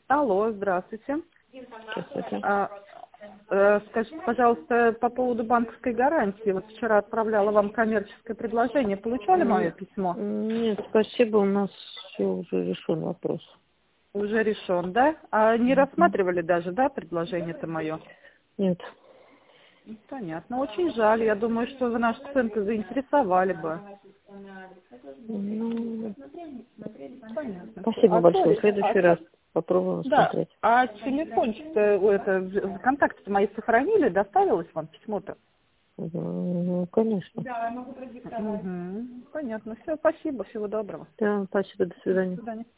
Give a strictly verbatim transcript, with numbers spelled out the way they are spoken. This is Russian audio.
Алло, здравствуйте. Здравствуйте. А, э, скажите, пожалуйста, по поводу банковской гарантии. Вот вчера отправляла вам коммерческое предложение. Получали мое письмо? Нет, спасибо, у нас все уже решен вопрос. Уже решен, да? А не рассматривали даже, да, предложение-то мое? Нет. Понятно. Очень жаль. Я думаю, что вы нашу центр заинтересовали бы. Ну, Понятно. спасибо А, большое. В то- следующий а- раз попробуем да. смотреть. А телефончик-то, это, контакты мои сохранили? Доставилось вам письмо-то? Ну, конечно. Угу. Понятно. Все, спасибо. Всего доброго. Да, спасибо, до До свидания. свидания.